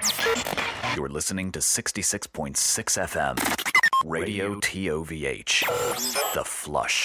You're listening to 66.6 FM, Radio TOVH, The Flush.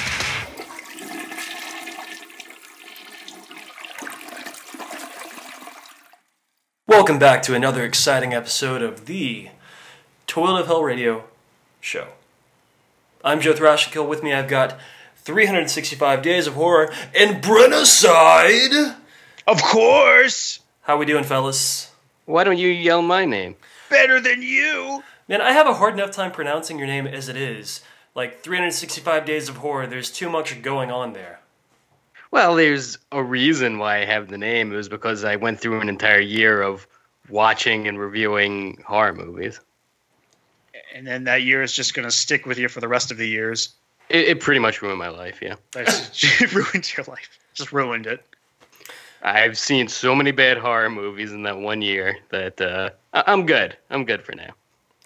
Welcome back to another exciting episode of the Toilet of Hell Radio Show. I'm Joe Thrashikill. With me I've got 365 Days of Horror and Brennicide! Of course! How we doing, fellas? Why don't you yell my name? Better than you! Man, I have a hard enough time pronouncing your name as it is. Like, 365 Days of Horror, there's too much going on there. Well, there's a reason why I have the name. It was because I went through an entire year of watching and reviewing horror movies. And then that year is just going to stick with you for the rest of the years. It pretty much ruined my life, yeah. It ruined your life. Just ruined it. I've seen so many bad horror movies in that 1 year that I'm good. I'm good for now.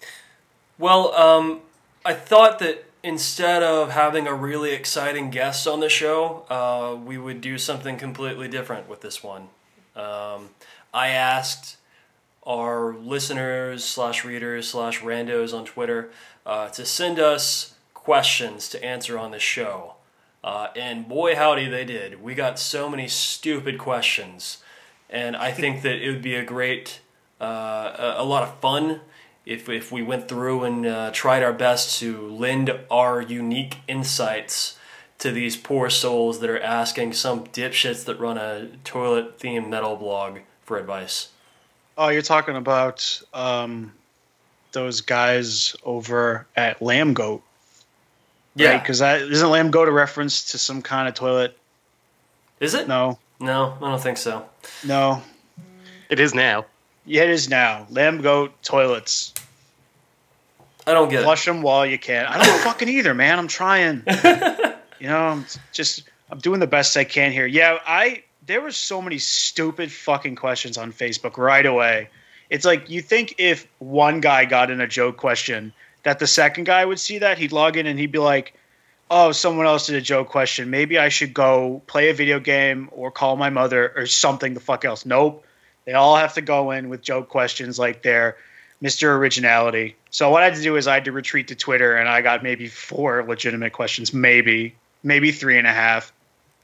Well, I thought that instead of having a really exciting guest on the show, we would do something completely different with this one. I asked our listeners / readers / randos on Twitter to send us questions to answer on the show. And boy howdy they did. We got so many stupid questions. And I think that it would be a lot of fun if we went through and tried our best to lend our unique insights to these poor souls that are asking some dipshits that run a toilet-themed metal blog for advice. Oh, you're talking about those guys over at Lamb Goat. Yeah. Because isn't Lamb Goat a reference to some kind of toilet? Is it? No, I don't think so. No. It is now. Yeah, it is now. Lamb Goat toilets. I don't get Flush them while you can. I don't fucking either, man. I'm trying. I'm doing the best I can here. Yeah, there were so many stupid fucking questions on Facebook right away. It's like you think if one guy got in a joke question that the second guy would see that, he'd log in and he'd be like, oh, someone else did a joke question. Maybe I should go play a video game or call my mother or something the fuck else. Nope. They all have to go in with joke questions like they're Mr. Originality. So what I had to do is I had to retreat to Twitter and I got maybe 4 legitimate questions. Maybe 3.5.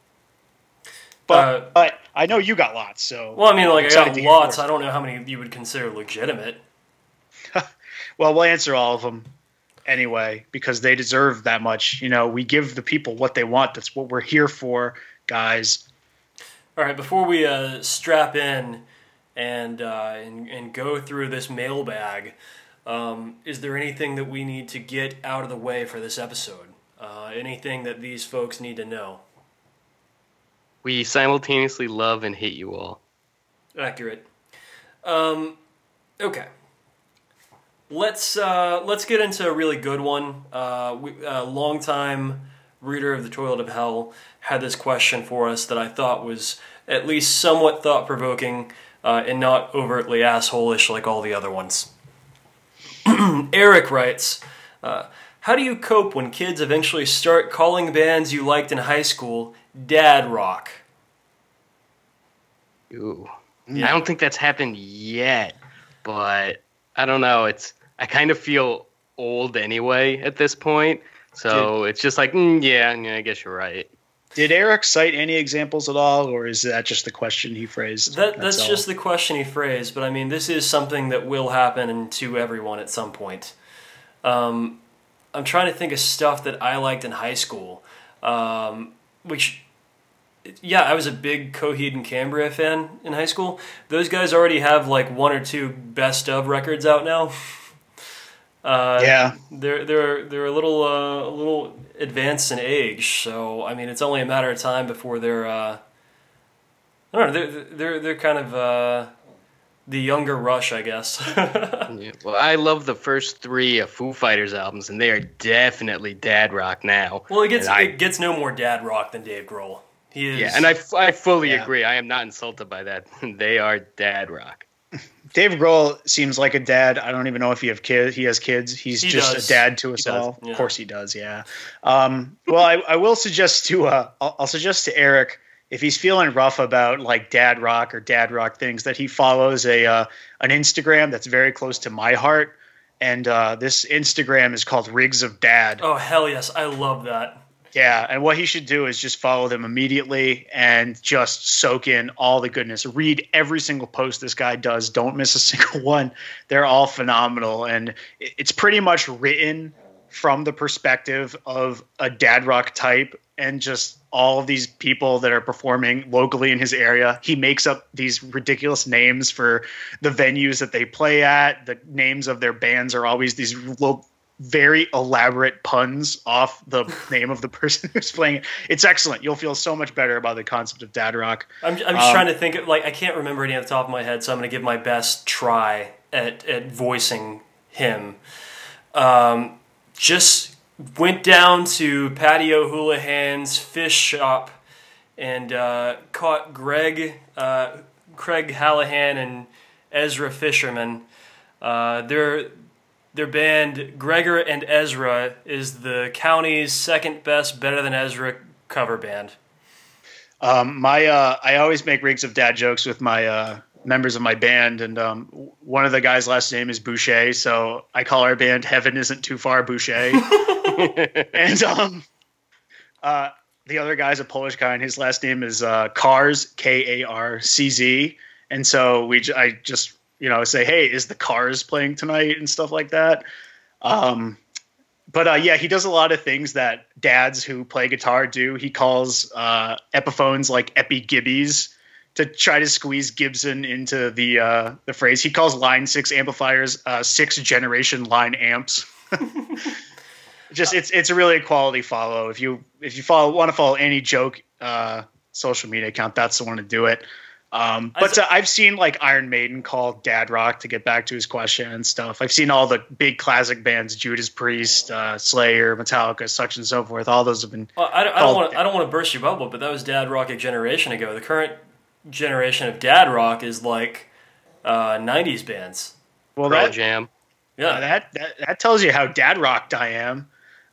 But I know you got lots. So well, I mean, like I got lots. I don't know how many you would consider legitimate. Well, we'll answer all of them anyway because they deserve that much. We give the people what they want. That's what we're here for, guys. All right, before we strap in and go through this mailbag, is there anything that we need to get out of the way for this episode? Anything that these folks need to know? We simultaneously love and hate you all. Accurate. Okay. Let's get into a really good one. A longtime reader of the Toilet of Hell had this question for us that I thought was at least somewhat thought-provoking and not overtly asshole-ish like all the other ones. Eric writes, how do you cope when kids eventually start calling bands you liked in high school dad rock? Ooh. Yeah. I don't think that's happened yet, but I don't know. I kind of feel old anyway at this point, so it's just like, yeah, I guess you're right. Did Eric cite any examples at all, or is that just the question he phrased? That's just the question he phrased, but I mean, this is something that will happen to everyone at some point. I'm trying to think of stuff that I liked in high school, which... Yeah, I was a big Coheed and Cambria fan in high school. Those guys already have like 1 or 2 best of records out now. Yeah, they're a little advanced in age, so I mean it's only a matter of time before they're I don't know, they're kind of the younger Rush, I guess. Yeah, well, I love the first 3 Foo Fighters albums, and they are definitely dad rock now. Well, it gets no more dad rock than Dave Grohl. He is. Yeah, and I fully agree. I am not insulted by that. They are dad rock. Dave Grohl seems like a dad. I don't even know if he has kids. He just does. A dad to us all. Yeah. Of course he does. Yeah. Well, I will suggest I'll suggest to Eric if he's feeling rough about like dad rock or dad rock things, that he follows an Instagram that's very close to my heart. And this Instagram is called Rigs of Dad. Oh, hell yes. I love that. Yeah, and what he should do is just follow them immediately and just soak in all the goodness. Read every single post this guy does. Don't miss a single one. They're all phenomenal. And it's pretty much written from the perspective of a dad rock type and just all of these people that are performing locally in his area. He makes up these ridiculous names for the venues that they play at. The names of their bands are always these very elaborate puns off the name of the person who's playing it. It's excellent. You'll feel so much better about the concept of dad rock. I'm just trying to think of, like, I can't remember any off the top of my head, so I'm going to give my best try at voicing him. Just went down to Patio Houlihan's fish shop and caught Craig Hallahan and Ezra Fisherman. Their band, Gregor and Ezra, is the county's second best Better Than Ezra cover band. I always make Rigs of Dad jokes with my members of my band, and one of the guys' last name is Boucher, so I call our band Heaven Isn't Too Far Boucher. And the other guy's a Polish guy, and his last name is Karz, Karcz, and so I just say, hey, is the Cars playing tonight and stuff like that. But he does a lot of things that dads who play guitar do. He calls Epiphones like Epi-Gibbies to try to squeeze Gibson into the phrase. He calls Line 6 amplifiers 6th generation line amps. It's a really quality follow. If you want to follow any joke social media account, that's the one to do it. I've seen like Iron Maiden call dad rock, to get back to his question and stuff. I've seen all the big classic bands, Judas Priest, Slayer, Metallica, such and so forth. All those have been. Well, I don't want to burst your bubble, but that was dad rock a generation ago. The current generation of dad rock is like 90s bands. Well, Pearl Jam. Yeah, that tells you how dad rocked I am.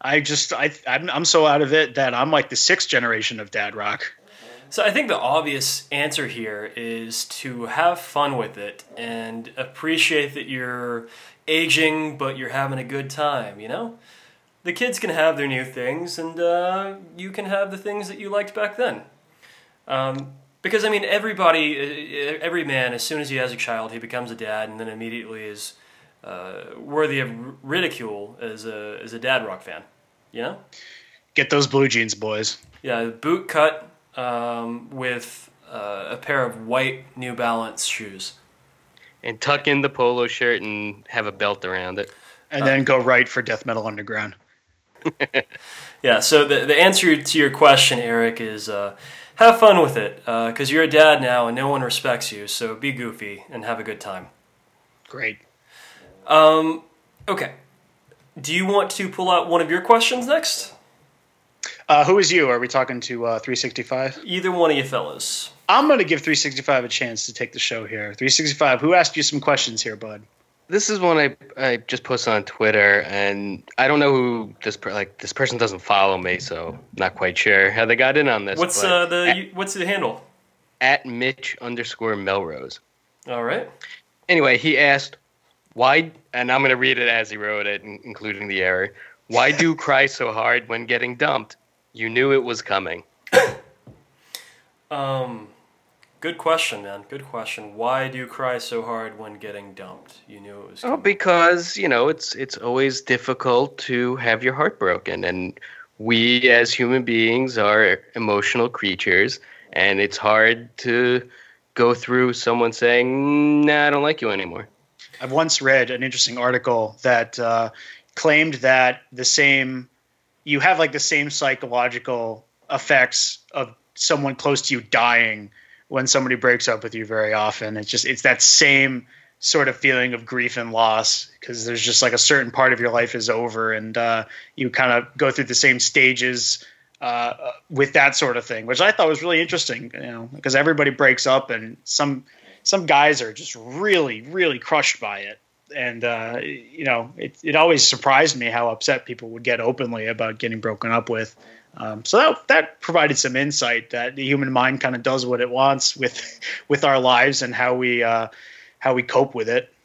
I'm so out of it that I'm like the 6th generation of dad rock. So I think the obvious answer here is to have fun with it and appreciate that you're aging, but you're having a good time, The kids can have their new things, and you can have the things that you liked back then. Because, every man, as soon as he has a child, he becomes a dad, and then immediately is worthy of ridicule as a dad rock fan, Get those blue jeans, boys. Yeah, boot cut. With a pair of white New Balance shoes. And tuck in the polo shirt and have a belt around it. And then go right for Death Metal Underground. Yeah, so the answer to your question, Eric, is have fun with it. Because you're a dad now and no one respects you, so be goofy and have a good time. Great. Okay. Do you want to pull out one of your questions next? Who is you? Are we talking to 365? Either one of you fellas. I'm going to give 365 a chance to take the show here. 365, who asked you some questions here, bud? This is one I just posted on Twitter, and I don't know who this person doesn't follow me, so not quite sure how they got in on this. What's the handle? @Mitch_Melrose. All right. Anyway, he asked, why, and I'm going to read it as he wrote it, including the error. Why do you cry so hard when getting dumped? You knew it was coming. Good question, man. Good question. Why do you cry so hard when getting dumped? You knew it was coming. Oh, because, it's always difficult to have your heart broken. And we as human beings are emotional creatures. And it's hard to go through someone saying, nah, I don't like you anymore. I've once read an interesting article that claimed that you have like the same psychological effects of someone close to you dying when somebody breaks up with you very often. It's that same sort of feeling of grief and loss, because there's just like a certain part of your life is over, and you kind of go through the same stages with that sort of thing, which I thought was really interesting, because everybody breaks up, and some guys are just really, really crushed by it. And, it always surprised me how upset people would get openly about getting broken up with. So that provided some insight that the human mind kind of does what it wants with our lives and how we cope with it.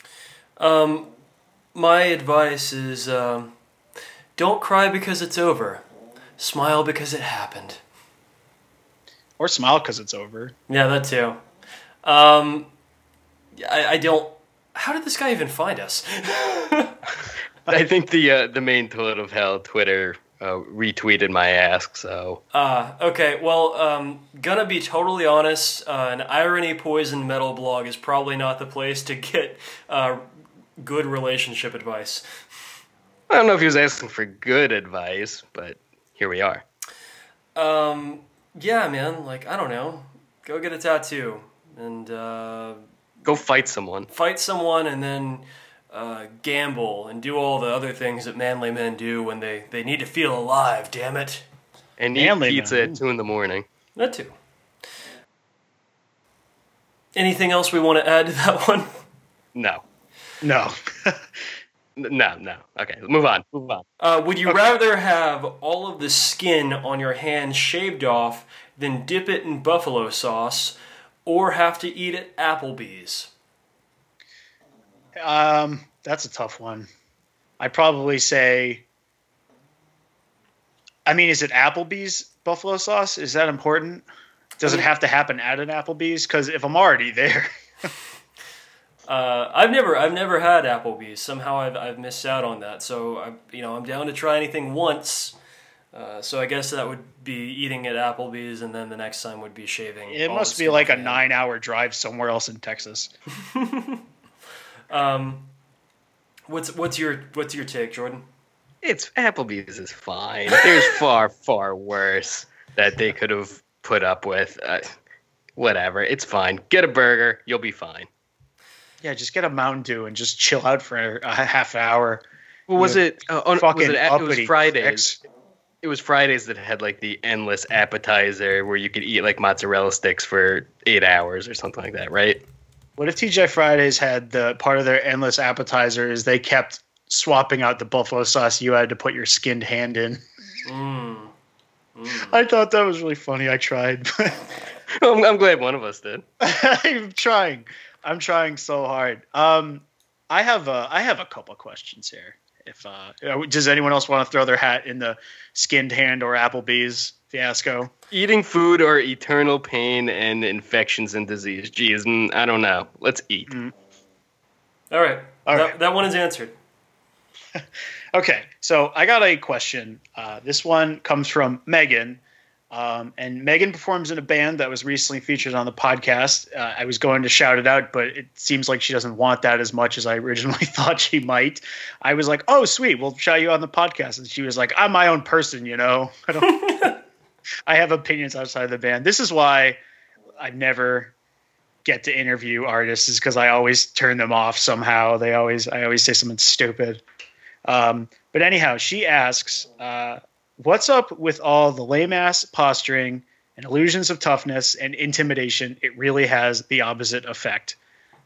My advice is don't cry because it's over. Smile because it happened. Or smile because it's over. Yeah, that too. I don't... How did this guy even find us? I think the main toilet of hell Twitter retweeted my ask, so... Okay, well, gonna be totally honest, an irony-poisoned metal blog is probably not the place to get good relationship advice. I don't know if he was asking for good advice, but here we are. Yeah, man, like, I don't know. Go get a tattoo, and, Go fight someone. Fight someone, and then... gamble and do all the other things that manly men do when they need to feel alive, damn it. And eat pizza at 2 a.m. That too. Anything else we want to add to that one? No. No. No. Okay, move on. Would you rather have all of the skin on your hand shaved off than dip it in buffalo sauce, or have to eat at Applebee's? That's a tough one. I'd probably say, I mean, is it Applebee's buffalo sauce? Is that important? Does it have to happen at an Applebee's? Because if I'm already there. I've never had Applebee's. Somehow I've missed out on that. So I'm down to try anything once. So I guess that would be eating at Applebee's, and then the next time would be shaving. It must be like a 9-hour drive somewhere else in Texas. What's your take, Jordan? It's Applebee's is fine. There's far worse that they could have put up with. Whatever, it's fine. Get a burger, you'll be fine. Yeah, just get a Mountain Dew and just chill out for a half hour. Well, was it? It was Fridays. Pricks. It was Fridays that had like the endless appetizer where you could eat like mozzarella sticks for 8 hours or something like that, right? What if TGI Fridays had the part of their endless appetizer is they kept swapping out the buffalo sauce you had to put your skinned hand in? I thought that was really funny. I tried. I'm glad one of us did. I'm trying so hard. I have a couple questions here. If does anyone else want to throw their hat in the skinned hand or Applebee's fiasco? Eating food or eternal pain and infections and disease. Geez, I don't know. Let's eat. All right. That one is answered. Okay, so I got a question. This one comes from Megan. And Megan performs in a band that was recently featured on the podcast. I was going to shout it out, but it seems like she doesn't want that as much as I originally thought she might. I was like, oh, sweet, we'll shout you on the podcast. And she was like, I'm my own person, you know. I have opinions outside of the band. This is why I never get to interview artists, is because I always turn them off somehow. I always say something stupid. But anyhow, she asks, what's up with all the lame-ass posturing and illusions of toughness and intimidation? It really has the opposite effect.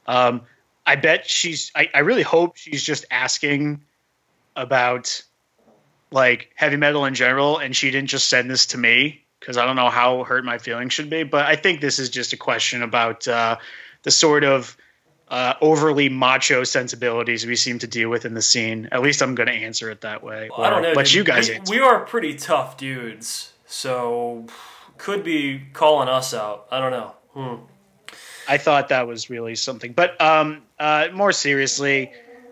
I bet I really hope she's just asking about like heavy metal in general, and she didn't just send this to me, because I don't know how hurt my feelings should be. But I think this is just a question about the sort of overly macho sensibilities we seem to deal with in the scene. At least I'm going to answer it that way. Well, I don't know. Let you guys answer. We are pretty tough dudes, so could be calling us out. I don't know. I thought that was really something. But more seriously,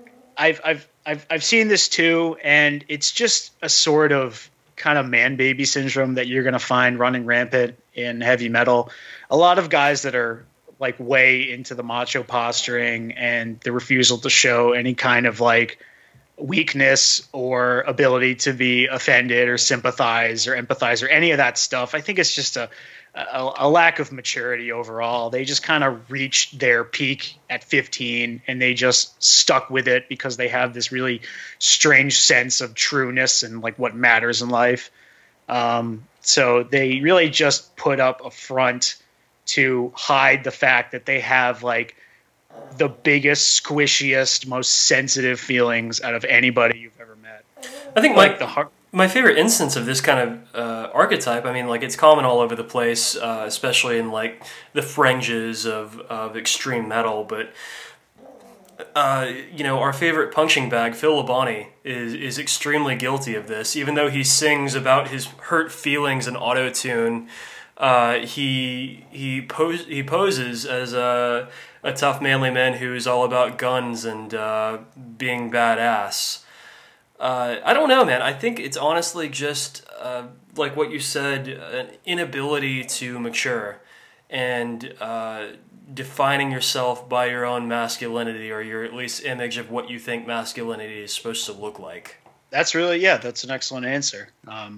I've seen this too, and it's just a sort of kind of man baby syndrome that you're going to find running rampant in heavy metal. A lot of guys that are like way into the macho posturing and the refusal to show any kind of like weakness or ability to be offended or sympathize or empathize or any of that stuff. I think it's just a lack of maturity overall. They just kind of reached their peak at 15 and they just stuck with it because they have this really strange sense of trueness and like what matters in life. So they really just put up a front to hide the fact that they have like the biggest, squishiest, most sensitive feelings out of anybody you've ever met. I think like My favorite instance of this kind of archetype, I mean, like, it's common all over the place, especially in, like, the fringes of extreme metal, but, you know, our favorite punching bag, Phil Labonte, is extremely guilty of this. Even though he sings about his hurt feelings in auto-tune, he poses as a tough, manly man who's all about guns and being badass. I don't know, man. I think it's honestly just, like what you said, an inability to mature and defining yourself by your own masculinity, or your at least image of what you think masculinity is supposed to look like. That's an excellent answer.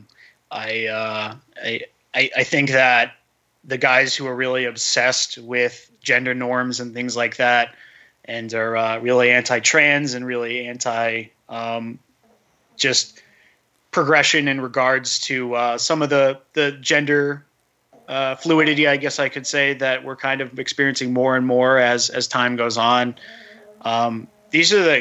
I think that the guys who are really obsessed with gender norms and things like that, and are really anti-trans and really anti just progression in regards to some of the gender fluidity, I guess I could say, that we're kind of experiencing more and more as time goes on. These are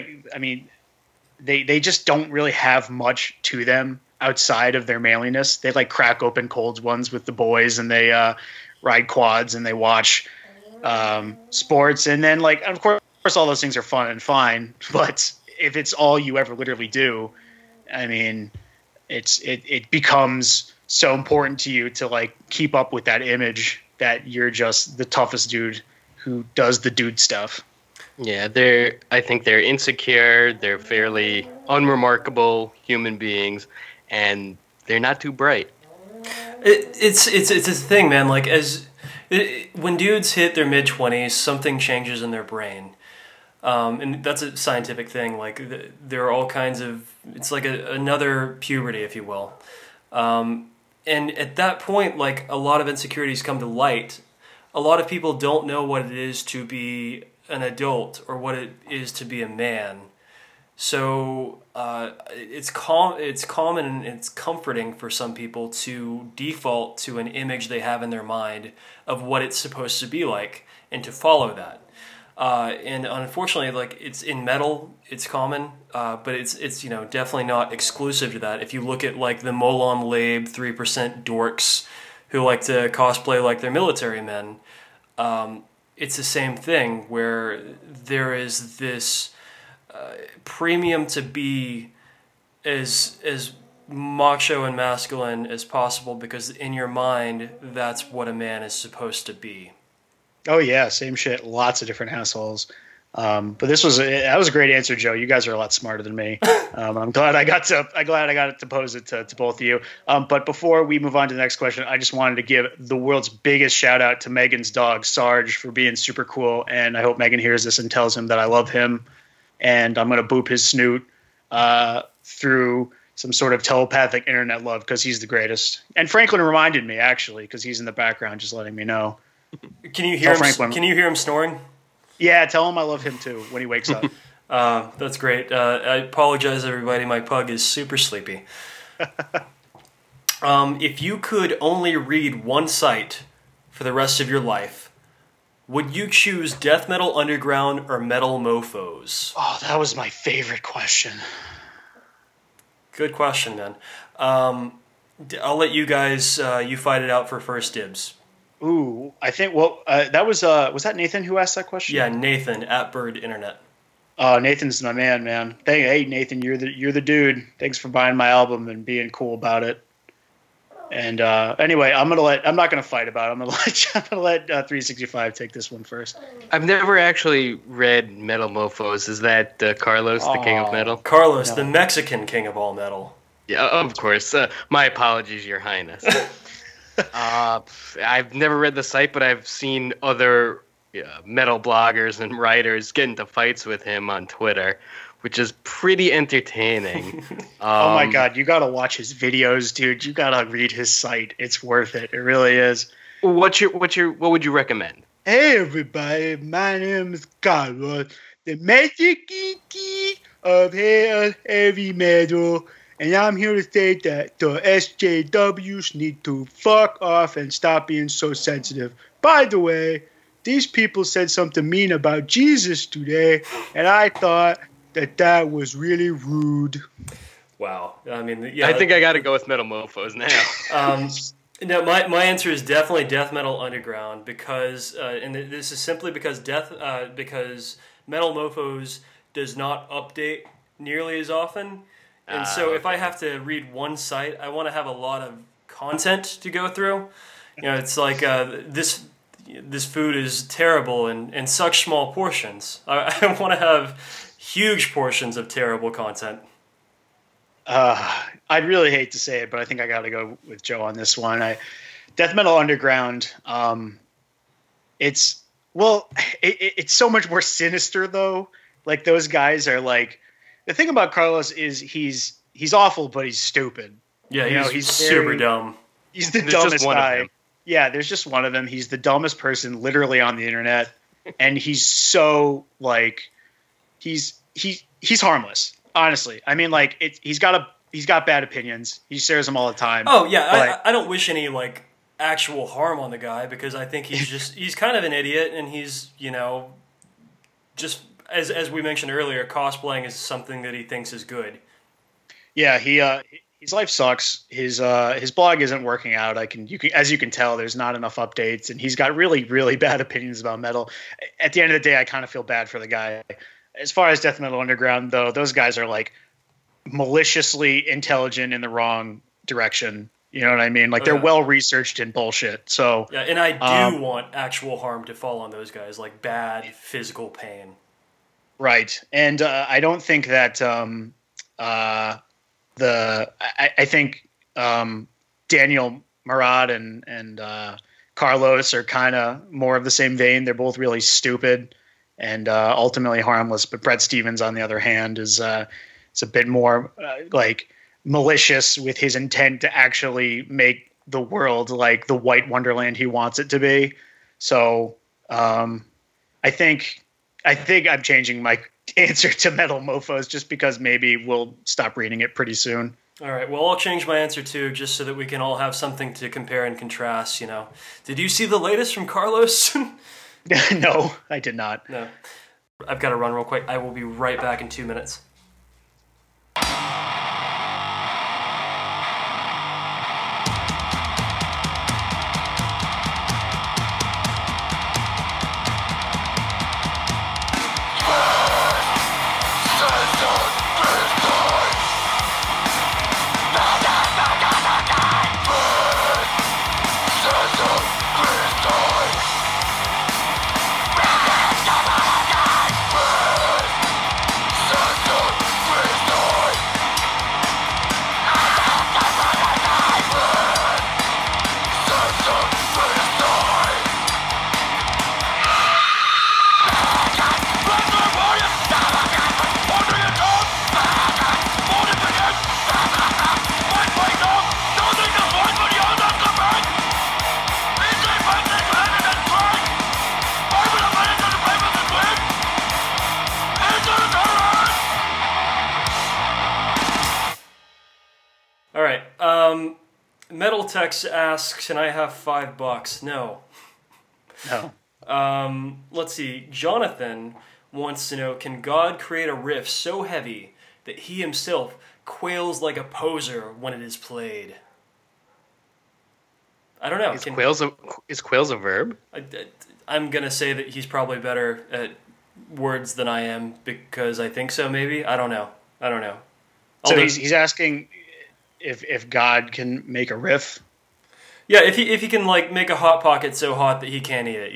they just don't really have much to them outside of their manliness. They like crack open cold ones with the boys, and they ride quads, and they watch sports. And then, like, of course, all those things are fun and fine, but if it's all you ever literally do, I mean, it becomes so important to you to, like, keep up with that image that you're just the toughest dude who does the dude stuff. Yeah, I think they're insecure. They're fairly unremarkable human beings, and they're not too bright. It's a thing, man. Like, when dudes hit their mid-20s, something changes in their brain. And that's a scientific thing. Like, there are all kinds of... It's like another puberty, if you will. And at that point, like, a lot of insecurities come to light. A lot of people don't know what it is to be an adult or what it is to be a man. So it's common and it's comforting for some people to default to an image they have in their mind of what it's supposed to be like and to follow that. And unfortunately, like, it's in metal, it's common, but it's you know, definitely not exclusive to that. If you look at, like, the Molon Labe 3% dorks who like to cosplay like they're military men, it's the same thing where there is this premium to be as macho and masculine as possible, because in your mind, that's what a man is supposed to be. Oh yeah, same shit. Lots of different assholes. But that was a great answer, Joe. You guys are a lot smarter than me. I'm glad I got to pose it to both of you. But before we move on to the next question, I just wanted to give the world's biggest shout out to Megan's dog, Sarge, for being super cool. And I hope Megan hears this and tells him that I love him. And I'm going to boop his snoot through some sort of telepathic internet love, because he's the greatest. And Franklin reminded me, actually, because he's in the background just letting me know. Can you hear him? Can you hear him snoring? Yeah, tell him I love him too when he wakes up. That's great. I apologize, everybody. My pug is super sleepy. If you could only read one site for the rest of your life, would you choose Death Metal Underground or Metal Mofos? Oh, that was my favorite question. Good question, man. I'll let you guys you fight it out for first dibs. Ooh, I think that was that Nathan who asked that question? Yeah, Nathan at Bird Internet. Nathan's my man. Hey Nathan, you're the dude. Thanks for buying my album and being cool about it. And anyway, I'm not gonna fight about it. I'm gonna let 365 take this one first. I've never actually read Metal Mofos. Is that Carlos, the king of metal? Carlos, the Mexican king of all metal. Yeah, of course. My apologies, Your Highness. I've never read the site, but I've seen other metal bloggers and writers get into fights with him on Twitter, which is pretty entertaining. Oh my God, you gotta watch his videos, dude. You gotta read his site. It's worth it. It really is. What would you recommend? Hey everybody, my name is Carlos, the magic geeky of heavy metal. And I'm here to say that the SJWs need to fuck off and stop being so sensitive. By the way, these people said something mean about Jesus today, and I thought that was really rude. Wow. I mean, yeah. I think I got to go with Metal Mofos now. No, my answer is definitely Death Metal Underground because, and this is simply because because Metal Mofos does not update nearly as often, and so if I have to read one site, I want to have a lot of content to go through. It's like this food is terrible in such small portions. I want to have huge portions of terrible content. I'd really hate to say it, but I think I got to go with Joe on this one. Death Metal Underground. It's so much more sinister though. Like those guys are like, the thing about Carlos is he's awful, but he's stupid. Yeah, he's super dumb. He's the dumbest guy. Yeah, there's just one of them. He's the dumbest person literally on the internet, and he's so like, he's harmless. Honestly, I mean, like he's got bad opinions. He shares them all the time. Oh yeah, I don't wish any like actual harm on the guy because I think he's kind of an idiot, and he's just as we mentioned earlier, cosplaying is something that he thinks is good. Yeah, his life sucks. His blog isn't working out. As you can tell, there's not enough updates, and he's got really really bad opinions about metal. At the end of the day, I kind of feel bad for the guy. As far as Death Metal Underground, though, those guys are like maliciously intelligent in the wrong direction. You know what I mean? Like they're well researched in bullshit. So yeah, and I do want actual harm to fall on those guys, like bad physical pain. Right, and I don't think that I think Daniel Murad and Carlos are kind of more of the same vein. They're both really stupid and ultimately harmless. But Brett Stevens, on the other hand, is a bit more like malicious with his intent to actually make the world like the white wonderland he wants it to be. So I think I'm changing my answer to Metal Mofos just because maybe we'll stop reading it pretty soon. All right, well, I'll change my answer too, just so that we can all have something to compare and contrast, Did you see the latest from Carlos? No, I did not. No. I've got to run real quick. I will be right back in 2 minutes. Metal Tex asks, can I have $5? No. Let's see. Jonathan wants to know, can God create a riff so heavy that he himself quails like a poser when it is played? I don't know. Is quails a verb? I'm going to say that he's probably better at words than I am because I think so, maybe. I don't know. So he's asking if God can make a riff. Yeah, if he can like make a hot pocket so hot that he can't eat it,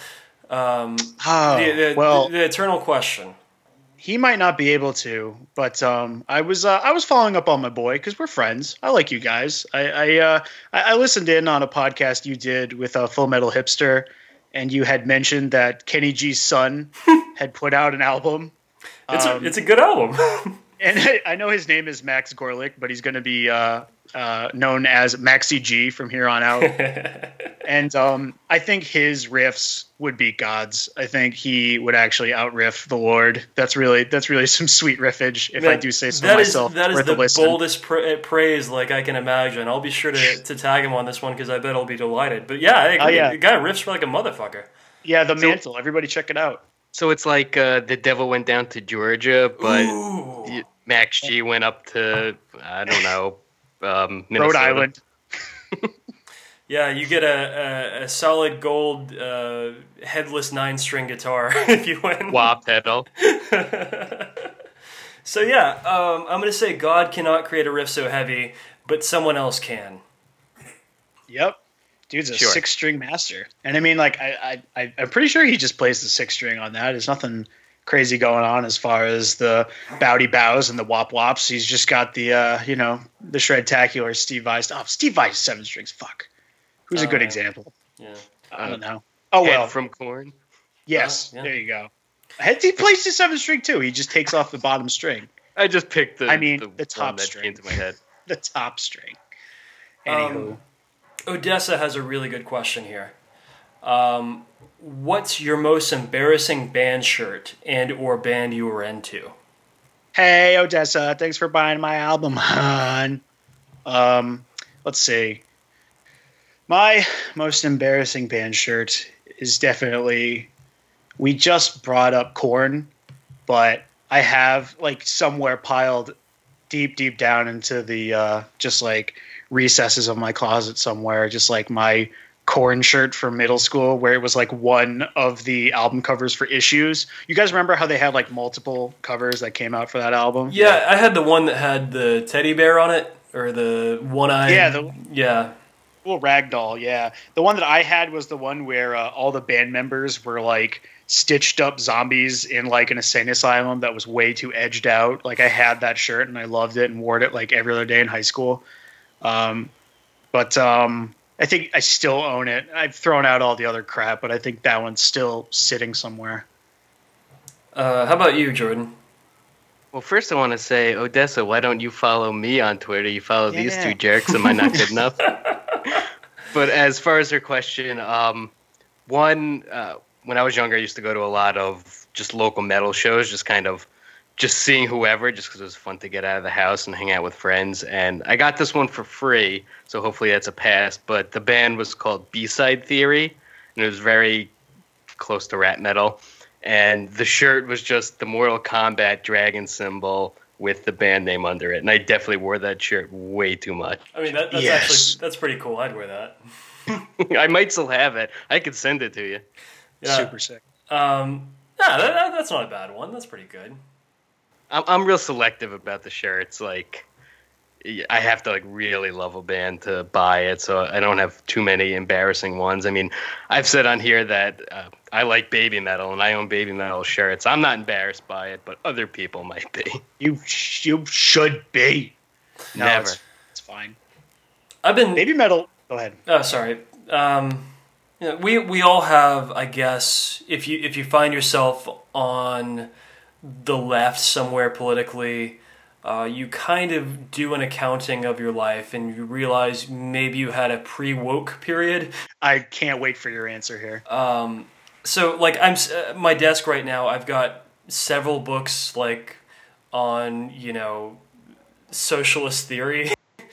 the eternal question. He might not be able to, but I was following up on my boy because we're friends. I like you guys. I listened in on a podcast you did with Full Metal Hipster, and you had mentioned that Kenny G's son had put out an album. It's a good album. And I know his name is Max Gorlick, but he's going to be known as Maxi G from here on out. And I think his riffs would beat God's. I think he would actually out-riff the Lord. That's really some sweet riffage, if I do say so myself. That is the boldest praise like I can imagine. I'll be sure to tag him on this one because I bet he'll be delighted. But yeah, I agree. The guy riffs like a motherfucker. Yeah, The Mantle. Everybody check it out. So it's like the Devil went down to Georgia, but Ooh. Max G went up to, I don't know, Minnesota. Rhode Island. Yeah, you get a solid gold headless 9-string guitar if you win. Wah pedal. So yeah, I'm gonna say God cannot create a riff so heavy, but someone else can. Yep. Dude's a Sure. 6-string master. And I mean, like, I'm pretty sure he just plays the 6-string on that. There's nothing crazy going on as far as the bowdy bows and the wop wops. He's just got the, the shred-tacular Steve Vai. Oh, Steve Vai 7 strings. Fuck. Who's a good example? Yeah. I don't know. Oh, well. Head from Korn. Yes. Yeah. There you go. He plays the 7 string, too. He just takes off the bottom string. I just picked the top one that string. came to my head. The top string. Anywho. Odessa has a really good question here. What's your most embarrassing band shirt and or band you were into? Hey, Odessa. Thanks for buying my album, hon. Let's see. My most embarrassing band shirt is definitely... We just brought up Korn, but I have, like, somewhere piled deep down into the just, like, recesses of my closet somewhere, just, like, my Korn shirt from middle school where it was, like, one of the album covers for Issues. You guys remember how they had, like, multiple covers that came out for that album? Yeah, I had the one that had the teddy bear on it, or the one-eyed... Yeah, Well, Ragdoll, yeah. The one that I had was the one where all the band members were, like, stitched up zombies in, like, an insane asylum that was way too edged out. Like, I had that shirt and I loved it and wore it, like, every other day in high school. But I think I still own it. I've thrown out all the other crap, but I think that one's still sitting somewhere. How about you, Jordan? Well, first I want to say, Odessa, why don't you follow me on Twitter? You follow these Yeah. two jerks. Am I not good enough? But as far as her question, when I was younger, I used to go to a lot of just local metal shows, just seeing whoever, just because it was fun to get out of the house and hang out with friends. And I got this one for free, so hopefully that's a pass. But the band was called B-Side Theory, and it was very close to rap metal. And the shirt was just the Mortal Kombat dragon symbol with the band name under it. And I definitely wore that shirt way too much. I mean, that's Yes. actually, that's pretty cool. I'd wear that. I might still have it. I could send it to you. Yeah. Super sick. That's not a bad one. That's pretty good. I'm real selective about the shirts. Like, I have to, like, really love a band to buy it, so I don't have too many embarrassing ones. I mean, I've said on here that I like Baby Metal, and I own Baby Metal shirts. I'm not embarrassed by it, but other people might be. You should be. No, Never. It's fine. I've been... Baby Metal. Go ahead. Oh, sorry. We all have, I guess, if you find yourself on the left somewhere politically, you kind of do an accounting of your life and you realize maybe you had a pre-woke period. I can't wait for your answer here. So, like, my desk right now, I've got several books, like, on, socialist theory.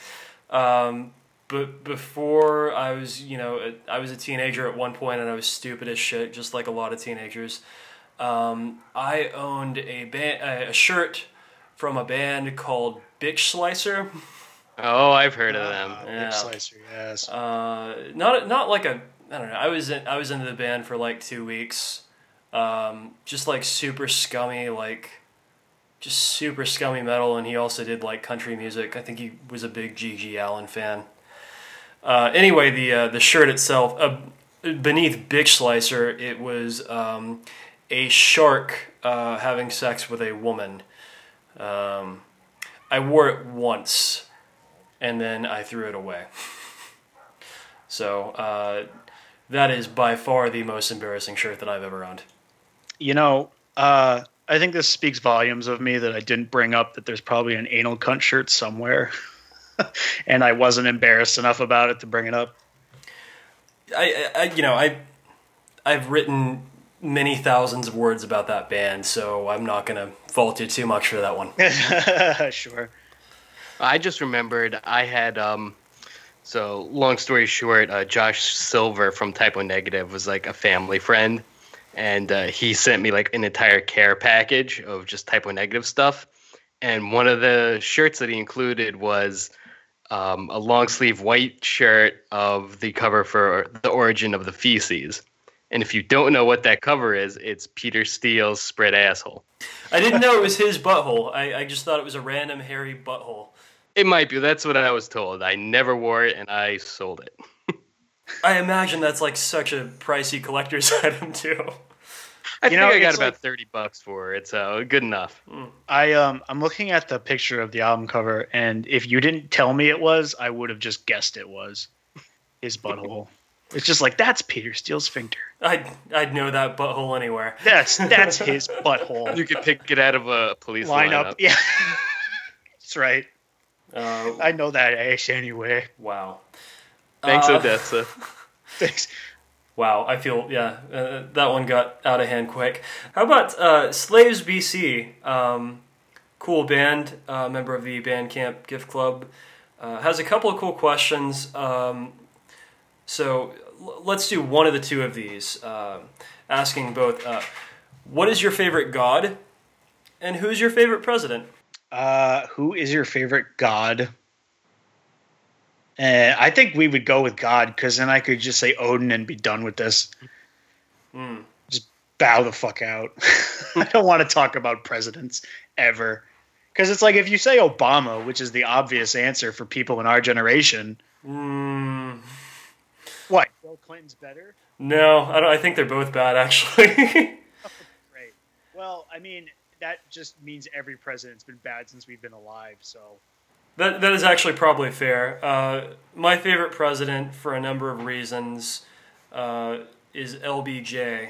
But before I was, I was a teenager at one point and I was stupid as shit, just like a lot of teenagers. I owned a shirt from a band called Bitch Slicer. Oh, I've heard of them. Yeah. Bitch Slicer, yes. Not like I don't know. I was into the band for like 2 weeks. Just like super scummy, just super scummy metal, and he also did like country music. I think he was a big G.G. Allin fan. Anyway, the shirt itself, beneath Bitch Slicer, it was a shark having sex with a woman. I wore it once, and then I threw it away. So that is by far the most embarrassing shirt that I've ever owned. I think this speaks volumes of me that I didn't bring up that there's probably an anal cunt shirt somewhere. And I wasn't embarrassed enough about it to bring it up. I've written many thousands of words about that band, so I'm not going to fault you too much for that one. Sure. I just remembered I had, so long story short, Josh Silver from Typo Negative was like a family friend. and he sent me like an entire care package of just typo negative stuff. And one of the shirts that he included was a long sleeve white shirt of the cover for The Origin of the Feces. And if you don't know what that cover is, it's Peter Steele's spread asshole. I didn't know it was his butthole. I just thought it was a random hairy butthole. It might be. That's what I was told. I never wore it, and I sold it. I imagine that's like such a pricey collector's item too. I think I got it's about $30 for it, so good enough. I'm looking at the picture of the album cover, and if you didn't tell me it was, I would have just guessed it was his butthole. It's just like, that's Peter Steele's sphincter. I'd know that butthole anywhere. That's his butthole. You could pick it out of a police lineup. lineup. Yeah, that's right. I know that ass anyway. Wow. Thanks, Odessa. Thanks. Wow, I feel, that one got out of hand quick. How about Slaves BC? Cool band, member of the Bandcamp Gift Club. Has a couple of cool questions. So let's do one of the two of these. Asking both, what is your favorite god? And who's your favorite president? Who is your favorite god? I think we would go with God, because then I could just say Odin and be done with this. Just bow the fuck out. I don't want to talk about presidents ever. Because it's like, if you say Obama, which is the obvious answer for people in our generation. What? Bill Clinton's better? No, I think they're both bad, actually. Great. Well, I mean, that just means every president's been bad since we've been alive, so... That is actually probably fair. My favorite president, for a number of reasons, is LBJ.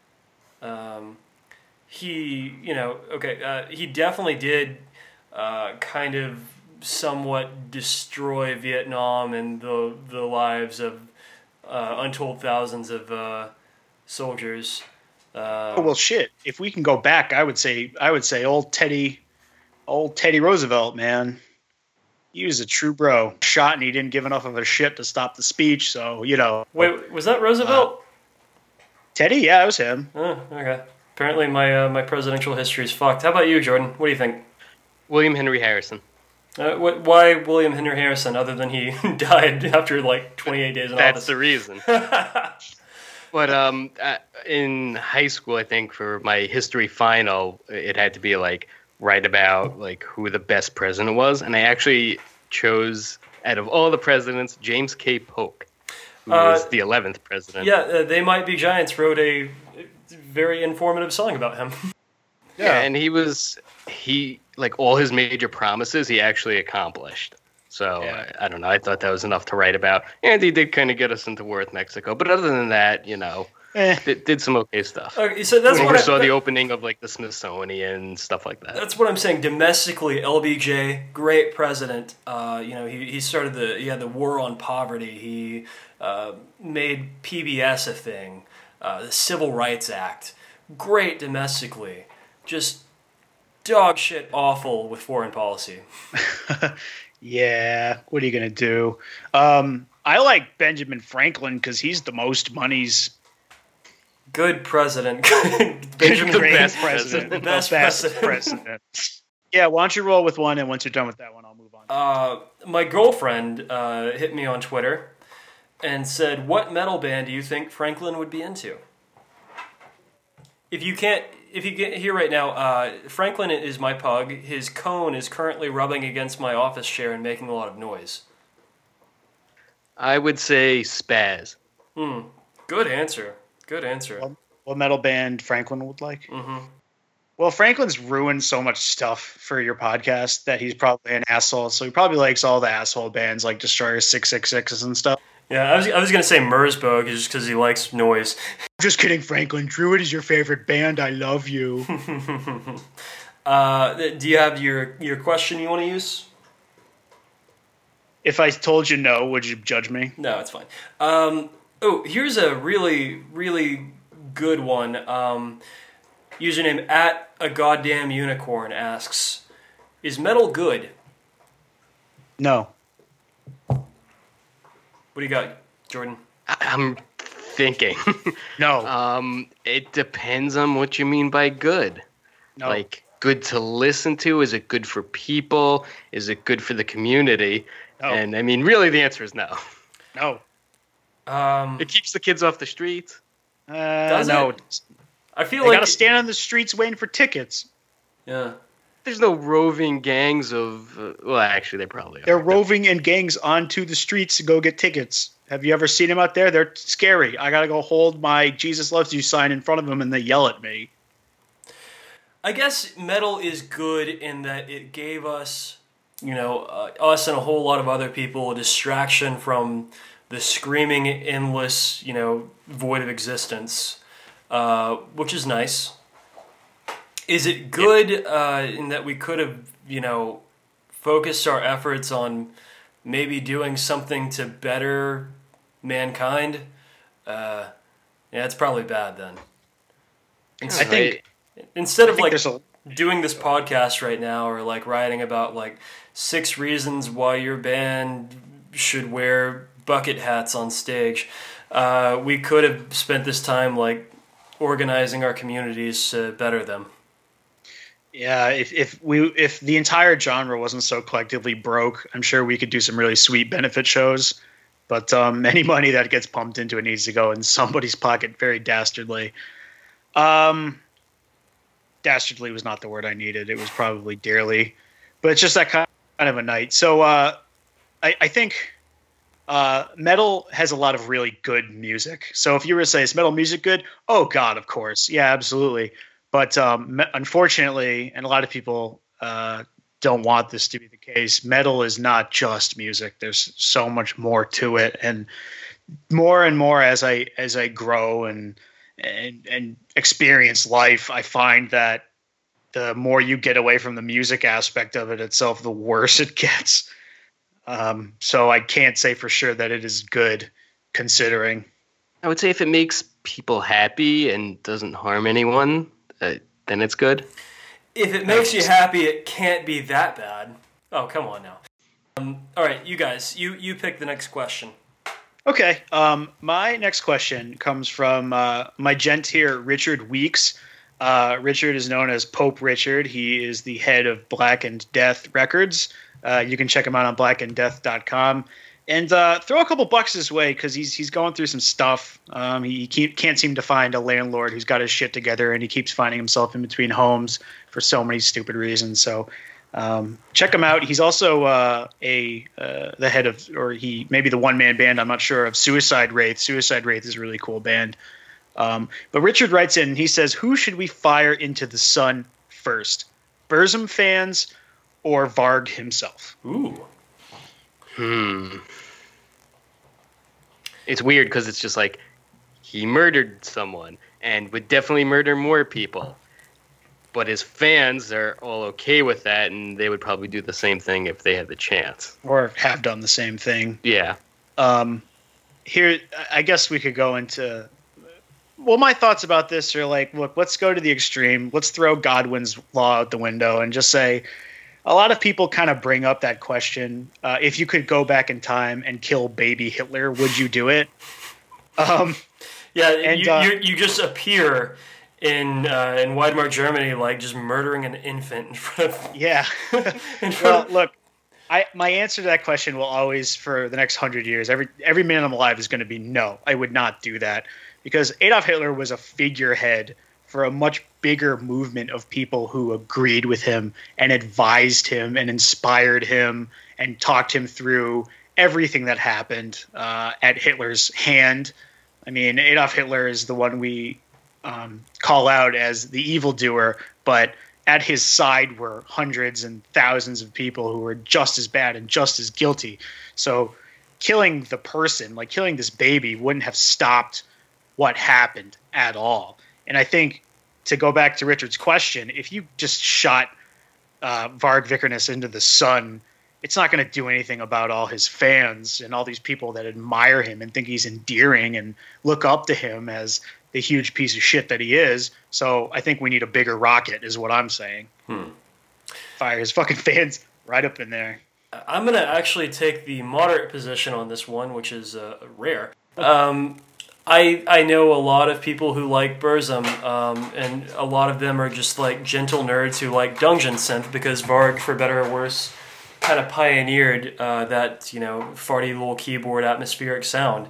He definitely did kind of somewhat destroy Vietnam and the lives of untold thousands of soldiers. Well, shit. If we can go back, I would say old Teddy Roosevelt, man. He was a true bro. Shot, and he didn't give enough of a shit to stop the speech. So, you know. Wait, was that Roosevelt? Teddy? Yeah, it was him. Oh, okay. Apparently my presidential history is fucked. How about you, Jordan? What do you think? William Henry Harrison. Why William Henry Harrison, other than he died after like 28 days in office? That's the reason. But in high school, I think for my history final, it had to be like write about like who the best president was, and I actually chose, out of all the presidents, James K. Polk, who was the 11th president. Yeah, They Might Be Giants wrote a very informative song about him. Yeah, and he like all his major promises he actually accomplished. So I don't know. I thought that was enough to write about, and he did kind of get us into war with Mexico. But other than that, you know. Did some okay stuff. Okay, so that's what I saw the opening of like the Smithsonian, stuff like that. That's what I'm saying. Domestically, LBJ, great president. He started he had the war on poverty. He made PBS a thing. The Civil Rights Act, great domestically. Just dog shit awful with foreign policy. Yeah, what are you gonna do? I like Benjamin Franklin because he's the most monies. Good president. Benjamin best president. The best president. Yeah, why don't you roll with one, and once you're done with that one, I'll move on. My girlfriend hit me on Twitter and said, "What metal band do you think Franklin would be into?" If you can't hear right now, Franklin is my pug. His cone is currently rubbing against my office chair and making a lot of noise. I would say Spaz. Good answer. Good answer. What metal band Franklin would like? Mm-hmm. Well, Franklin's ruined so much stuff for your podcast that he's probably an asshole. So he probably likes all the asshole bands like Destroyer 666s and stuff. Yeah, I was gonna say Merzbow just because he likes noise. Just kidding, Franklin. Druid is your favorite band. I love you. Do you have your question you want to use? If I told you no, would you judge me? No, it's fine. Here's a really, really good one. Username @agoddamnunicorn asks, "Is metal good?" No. What do you got, Jordan? I'm thinking. No. It depends on what you mean by good. No. Like, good to listen to? Is it good for people? Is it good for the community? No. And I mean, really, the answer is no. No. It keeps the kids off the streets. Does no. it? I feel They like gotta stand on the streets waiting for tickets. Yeah. There's no roving gangs of. Well, actually, they probably are. They're roving in gangs onto the streets to go get tickets. Have you ever seen them out there? They're scary. I gotta go hold my Jesus Loves You sign in front of them, and they yell at me. I guess metal is good in that it gave us, us and a whole lot of other people a distraction from the screaming, endless, void of existence, which is nice. Is it good in that we could have, focused our efforts on maybe doing something to better mankind? Yeah, it's probably bad then. I think Instead of there's doing this podcast right now, or writing about 6 reasons why your band should wear bucket hats on stage, we could have spent this time organizing our communities to better them. Yeah, if the entire genre wasn't so collectively broke, I'm sure we could do some really sweet benefit shows. But any money that gets pumped into it needs to go in somebody's pocket very dastardly. Dastardly was not the word I needed. It was probably dearly. But it's just that kind of a night. So I think metal has a lot of really good music. So if you were to say, is metal music good? Oh, God, of course. Yeah, absolutely. But unfortunately, and a lot of people don't want this to be the case, metal is not just music. There's so much more to it. And more as I grow and experience life, I find that the more you get away from the music aspect of it itself, the worse it gets. So I can't say for sure that it is good, considering. I would say if it makes people happy and doesn't harm anyone, then it's good. If it makes you happy, it can't be that bad. Oh, come on now. All right, you guys, you pick the next question. Okay. My next question comes from my gent here, Richard Weeks. Richard is known as Pope Richard. He is the head of Black and Death Records. You can check him out on blackanddeath.com. And throw a couple bucks his way because he's going through some stuff. He can't seem to find a landlord who's got his shit together, and he keeps finding himself in between homes for so many stupid reasons. So check him out. He's also the head of, or he maybe the one-man band, I'm not sure, of Suicide Wraith. Suicide Wraith is a really cool band. But Richard writes in, he says, who should we fire into the sun first? Burzum fans or Varg himself? Ooh. It's weird because it's just he murdered someone and would definitely murder more people. But his fans are all okay with that, and they would probably do the same thing if they had the chance. Or have done the same thing. Yeah. Here, I guess we could go into... Well, my thoughts about this are look, let's go to the extreme. Let's throw Godwin's law out the window and just say... A lot of people kind of bring up that question. If you could go back in time and kill baby Hitler, would you do it? Yeah, and you just appear in Weimar Germany, just murdering an infant in front of. Yeah. Well, look, my answer to that question will always, for the next 100 years, every minute I'm alive is going to be no. I would not do that because Adolf Hitler was a figurehead for a much bigger movement of people who agreed with him and advised him and inspired him and talked him through everything that happened at Hitler's hand. I mean, Adolf Hitler is the one we call out as the evildoer, but at his side were hundreds and thousands of people who were just as bad and just as guilty. So killing the person, killing this baby, wouldn't have stopped what happened at all. And I think, to go back to Richard's question, if you just shot Varg Vikernes into the sun, it's not going to do anything about all his fans and all these people that admire him and think he's endearing and look up to him as the huge piece of shit that he is. So I think we need a bigger rocket, is what I'm saying. Fire his fucking fans right up in there. I'm going to actually take the moderate position on this one, which is rare. I know a lot of people who like Burzum, and a lot of them are just like gentle nerds who like Dungeon Synth because Varg, for better or worse, kind of pioneered that farty little keyboard atmospheric sound.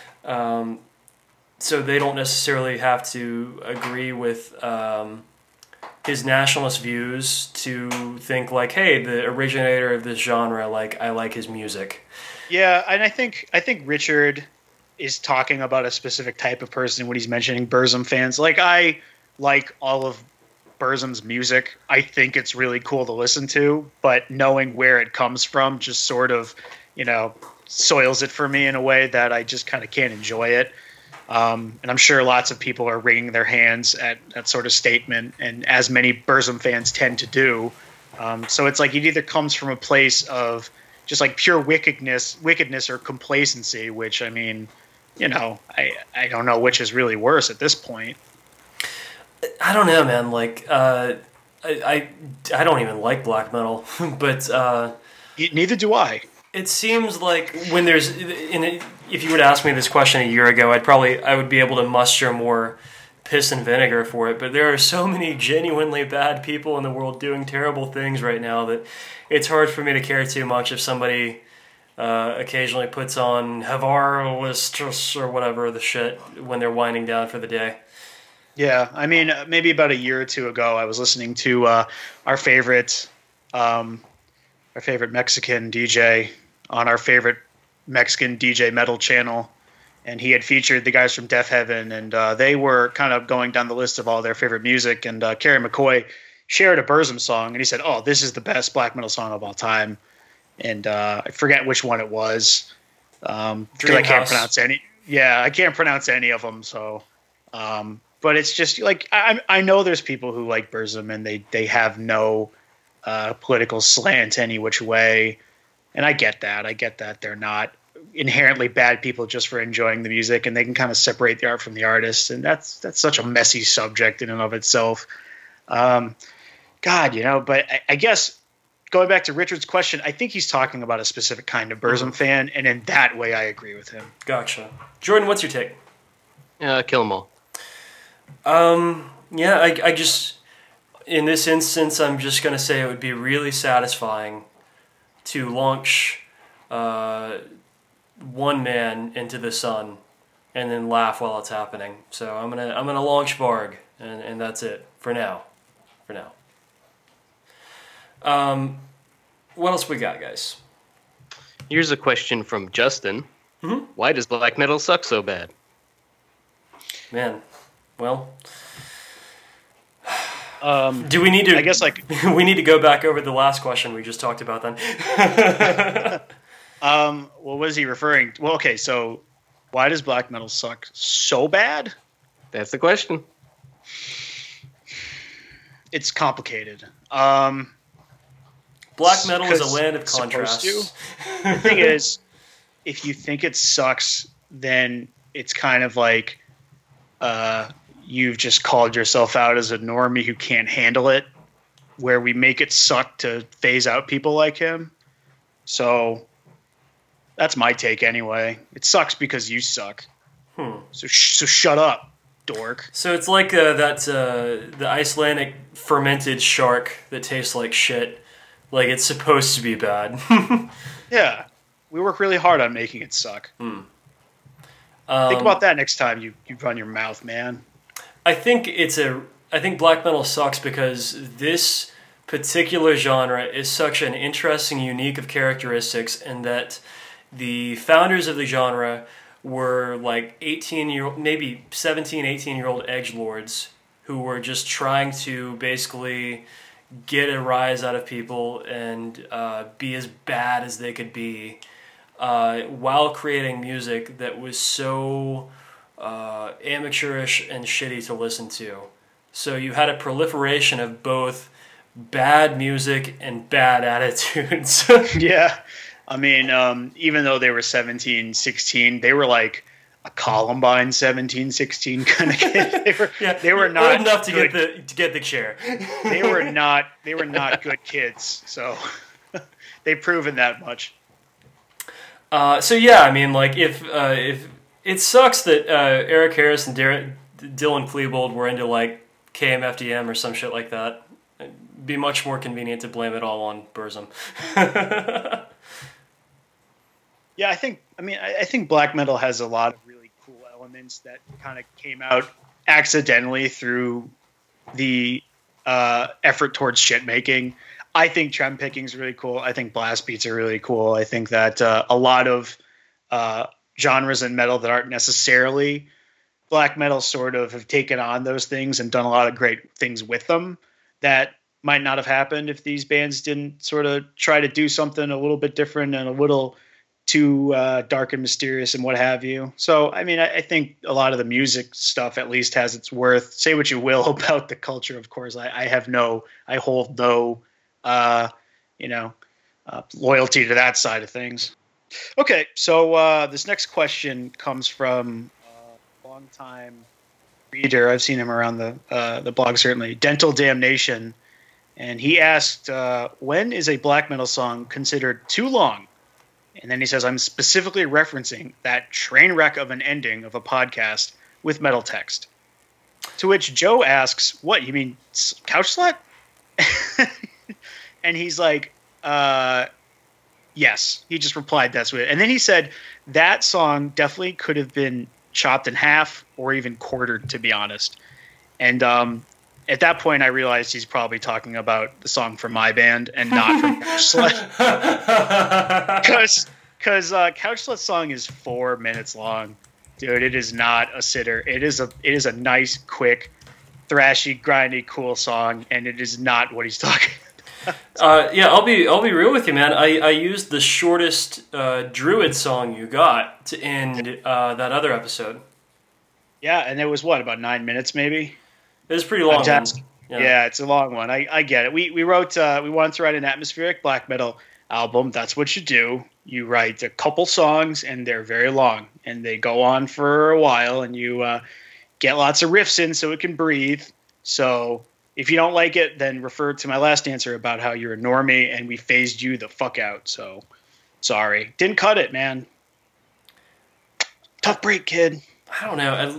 So they don't necessarily have to agree with his nationalist views to think like, hey, the originator of this genre, like I like his music. Yeah, and I think Richard is talking about a specific type of person when he's mentioning Burzum fans. Like, I like all of Burzum's music. I think it's really cool to listen to, but knowing where it comes from just sort of, soils it for me in a way that I just kind of can't enjoy it. And I'm sure lots of people are wringing their hands at that sort of statement, and as many Burzum fans tend to do. So it's like it either comes from a place of just like pure wickedness or complacency, which, I mean, I don't know which is really worse at this point. I don't know, man. Like, I don't even like black metal, but Neither do I. It seems like when if you would ask me this question a year ago, I would be able to muster more piss and vinegar for it. But there are so many genuinely bad people in the world doing terrible things right now that it's hard for me to care too much if somebody occasionally puts on Havarlistus or whatever the shit when they're winding down for the day. Yeah, I mean, maybe about a year or two ago, I was listening to our favorite Mexican DJ on our favorite Mexican DJ metal channel, and he had featured the guys from Death Heaven, and they were kind of going down the list of all their favorite music, and Kerry McCoy shared a Burzum song, and he said, "Oh, this is the best black metal song of all time," and I forget which one it was, because I can't pronounce any. Yeah, I can't pronounce any of them, so. But it's just like I know there's people who like Burzum and they have no political slant any which way, and I get that they're not inherently bad people just for enjoying the music, and they can kind of separate the art from the artist, and that's such a messy subject in and of itself. God, but I guess going back to Richard's question, I think he's talking about a specific kind of Burzum fan, and in that way I agree with him. Gotcha. Jordan, what's your take? Kill 'em all. Yeah, I just, in this instance, I'm just going to say it would be really satisfying to launch one man into the sun and then laugh while it's happening. So I'm gonna launch Varg, and that's it for now. What else we got, guys? Here's a question from Justin. Mm-hmm. Why does black metal suck so bad? Man, well, do we need to? I guess we need to go back over the last question we just talked about then. What was he referring to? Well, okay, so why does black metal suck so bad? That's the question. It's complicated. Black metal is a land of contrasts. The thing is, if you think it sucks, then it's kind of like you've just called yourself out as a normie who can't handle it, where we make it suck to phase out people like him. So that's my take anyway. It sucks because you suck. So shut up, dork. So it's like the Icelandic fermented shark that tastes like shit. Like it's supposed to be bad. Yeah. We work really hard on making it suck. Think about that next time you run your mouth, man. I think black metal sucks because this particular genre is such an interesting, unique of characteristics, and that the founders of the genre were like 18-year-old, maybe 17, 18-year-old edgelords who were just trying to basically get a rise out of people and be as bad as they could be, while creating music that was so amateurish and shitty to listen to. So you had a proliferation of both bad music and bad attitudes. Yeah. I mean, even though they were 17, 16, they were like a Columbine 17, 16 kind of kid. They were not old enough to get the chair. They were not good kids. So they've proven that much. So yeah, I mean, like if It sucks that Eric Harris and Dylan Klebold were into like KMFDM or some shit like that. It'd be much more convenient to blame it all on Burzum. Yeah, I think black metal has a lot of really cool elements that kind of came out accidentally through the effort towards shit making. I think trem picking is really cool. I think blast beats are really cool. I think that a lot of genres in metal that aren't necessarily black metal sort of have taken on those things and done a lot of great things with them that might not have happened if these bands didn't sort of try to do something a little bit different and a little too dark and mysterious and what have you. So, I mean, I think a lot of the music stuff at least has its worth. Say what you will about the culture, of course. I hold no, loyalty to that side of things. Okay, so this next question comes from a longtime reader. I've seen him around the blog, certainly. Dental Damnation. And he asked, when is a black metal song considered too long? And then he says, I'm specifically referencing that train wreck of an ending of a podcast with metal text. To which Joe asks, what, you mean Couch Slut? And he's like, yes. He just replied, that's what. And then he said, that song definitely could have been chopped in half or even quartered, to be honest. And at that point, I realized he's probably talking about the song from my band and not from Couch Slut. Because Couch Slut's song is 4 minutes long. Dude, it is not a sitter. It is a nice, quick, thrashy, grindy, cool song, and it is not what he's talking about. Yeah, I'll be real with you, man. I used the shortest Druid song you got to end that other episode. Yeah, and it was about 9 minutes, maybe? It was pretty long. Yeah, it's a long one. I get it. We wanted to write an atmospheric black metal album. That's what you do. You write a couple songs, and they're very long, and they go on for a while, and you get lots of riffs in so it can breathe. So if you don't like it, then refer to my last answer about how you're a normie, and we phased you the fuck out. So sorry. Didn't cut it, man. Tough break, kid. I don't know.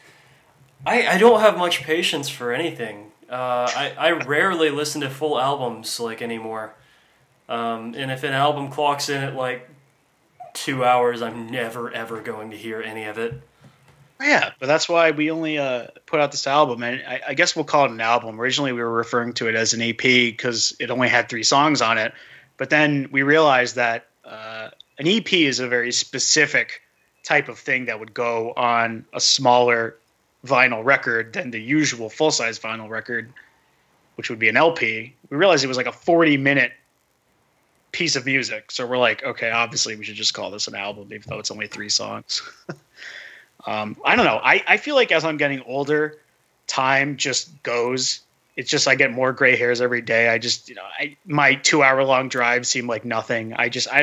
I don't have much patience for anything. I rarely listen to full albums anymore. And if an album clocks in at 2 hours, I'm never ever going to hear any of it. Yeah, but that's why we only put out this album, and I guess we'll call it an album. Originally, we were referring to it as an EP because it only had 3 songs on it. But then we realized that an EP is a very specific type of thing that would go on a smaller vinyl record than the usual full-size vinyl record, which would be an LP. We realized it was like a 40-minute piece of music. So we're like, okay, obviously we should just call this an album, even though it's only 3 songs. I don't know. I feel like as I'm getting older, time just goes. It's just I get more gray hairs every day. My 2-hour-long drives seem like nothing.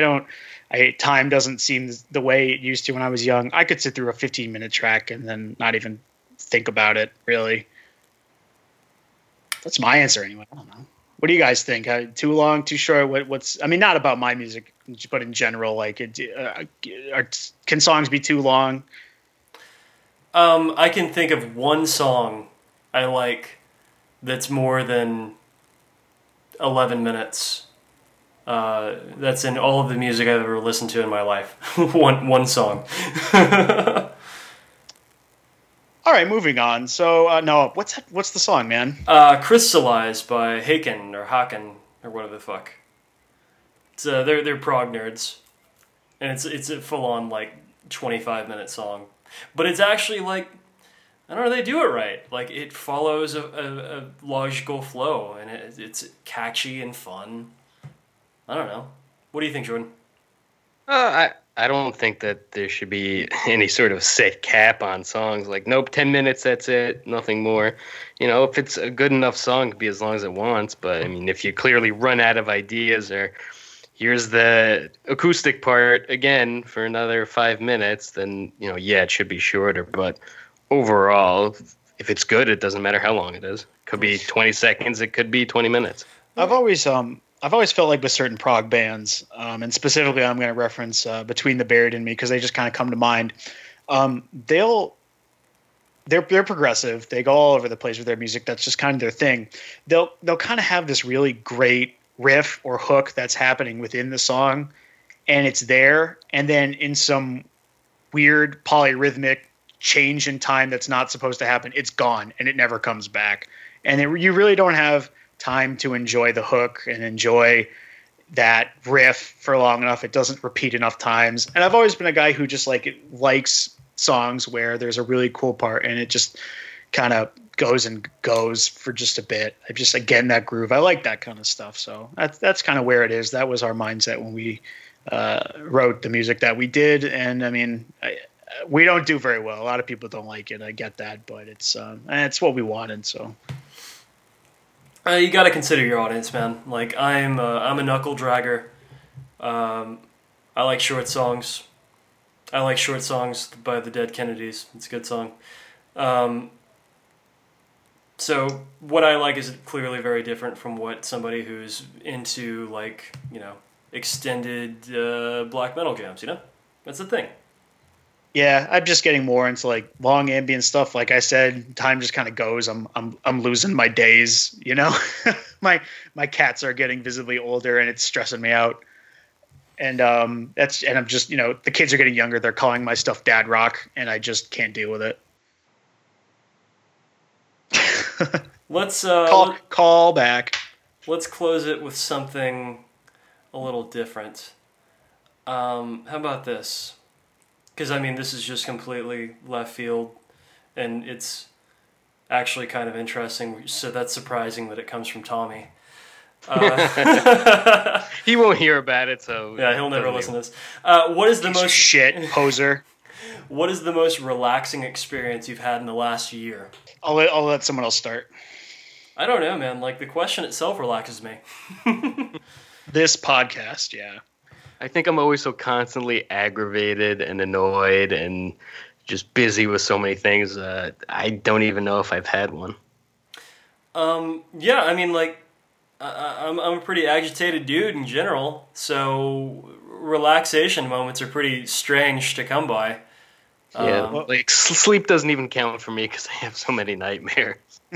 Time doesn't seem the way it used to when I was young. I could sit through a 15-minute track and then not even think about it, really. That's my answer anyway. I don't know. What do you guys think? Too long, too short? What's? I mean, not about my music, but in general, can songs be too long? I can think of one song I like that's more than 11 minutes. That's in all of the music I've ever listened to in my life. one song. All right, moving on. So, Noah, what's the song, man? Crystallize by Haken or whatever the fuck. It's they're prog nerds, and it's a full on 25-minute song, but it's actually I don't know, they do it right. It follows a logical flow, and it's catchy and fun. I don't know. What do you think, Jordan? I don't think that there should be any sort of set cap on songs. Nope, 10 minutes, that's it, nothing more. If it's a good enough song, it can be as long as it wants. But, I mean, if you clearly run out of ideas or here's the acoustic part again for another 5 minutes, then, it should be shorter. But overall, if it's good, it doesn't matter how long it is. It could be 20 seconds, it could be 20 minutes. I've always felt like with certain prog bands, and specifically I'm going to reference Between the Buried and Me because they just kind of come to mind. they're progressive. They go all over the place with their music. That's just kind of their thing. They'll kind of have this really great riff or hook that's happening within the song, and it's there, and then in some weird polyrhythmic change in time that's not supposed to happen, it's gone and it never comes back. And you really don't have time to enjoy the hook and enjoy that riff for long enough. It doesn't repeat enough times. And I've always been a guy who just likes songs where there's a really cool part and it just kind of goes for just a bit. I just, again, that groove. I like that kind of stuff. So that's kind of where it is. That was our mindset when we wrote the music that we did. And I mean, we don't do very well. A lot of people don't like it. I get that, but it's what we wanted. So you got to consider your audience, man. Like I'm a knuckle dragger. I like short songs. I like Short Songs by the Dead Kennedys. It's a good song. So what I like is clearly very different from what somebody who's into extended black metal jams. That's the thing. Yeah, I'm just getting more into long ambient stuff. Like I said, time just kind of goes. I'm losing my days. My cats are getting visibly older, and it's stressing me out. And I'm just the kids are getting younger. They're calling my stuff dad rock, and I just can't deal with it. Let's call back. Let's close it with something a little different. How about this? Because, this is just completely left field, and it's actually kind of interesting, so that's surprising that it comes from Tommy. He won't hear about it, so... Yeah, he'll never listen to this. What is the most... Shit, poser. What is the most relaxing experience you've had in the last year? I'll let someone else start. I don't know, man. The question itself relaxes me. This podcast, yeah. I think I'm always so constantly aggravated and annoyed and just busy with so many things. I don't even know if I've had one. Yeah, I'm a pretty agitated dude in general, so relaxation moments are pretty strange to come by. Yeah, sleep doesn't even count for me because I have so many nightmares.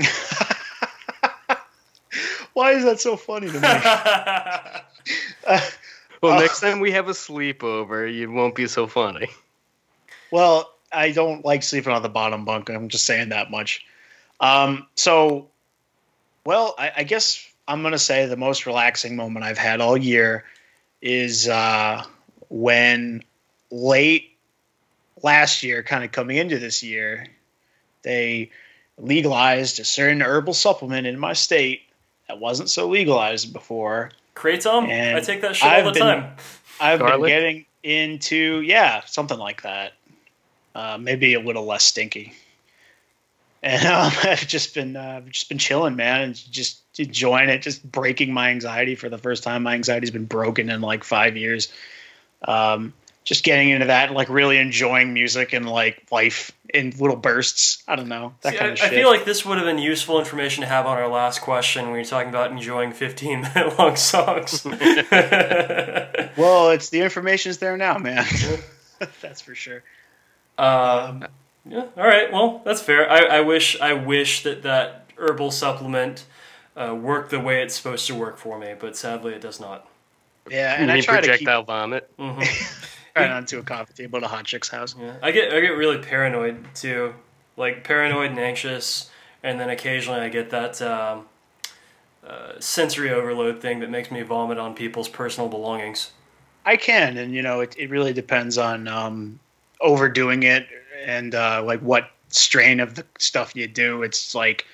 Why is that so funny to me? Well, next time we have a sleepover, it won't be so funny. Well, I don't like sleeping on the bottom bunk. I'm just saying that much. I guess I'm going to say the most relaxing moment I've had all year is when late last year, kind of coming into this year, they legalized a certain herbal supplement in my state that wasn't so legalized before. Kratom? I take that shit all the time. I've been getting into, something like that. Maybe a little less stinky. And I've just been chilling, man, and just enjoying it, just breaking my anxiety for the first time. My anxiety's been broken in 5 years. Just getting into that, really enjoying music and life in little bursts. I don't know, that kind of shit. I feel like this would have been useful information to have on our last question when you're talking about enjoying 15-minute long songs. Well, the information's there now, man. That's for sure. Yeah. All right. Well, that's fair. I wish that herbal supplement worked the way it's supposed to work for me, but sadly, it does not. Yeah, and I try projectile vomit. Mm-hmm. Right onto a coffee table at a hot chick's house. Yeah. I get really paranoid too, paranoid and anxious, and then occasionally I get that sensory overload thing that makes me vomit on people's personal belongings. I can, and it really depends on overdoing it and what strain of the stuff you do. It's that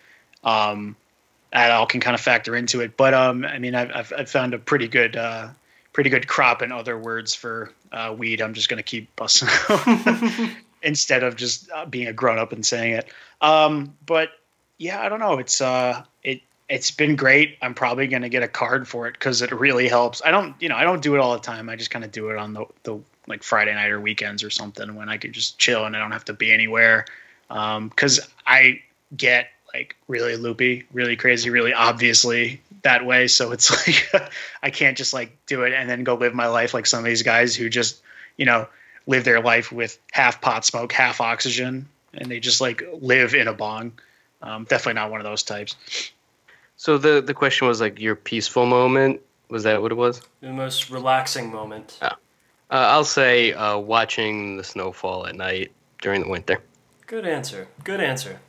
all can kind of factor into it. But I've found a pretty good crop, in other words, for weed. I'm just going to keep busting out instead of just being a grown up and saying it. But yeah, I don't know. It's been great. I'm probably going to get a card for it because it really helps. I don't do it all the time. I just kind of do it on the Friday night or weekends or something when I could just chill and I don't have to be anywhere. Because I get really loopy, really crazy, really obviously that way. So it's I can't just do it and then go live my life like some of these guys who just, live their life with half pot smoke, half oxygen, and they just like live in a bong. Definitely not one of those types. So the question was like your peaceful moment. Was that what it was? The most relaxing moment. I'll say watching the snowfall at night during the winter. Good answer. Good answer.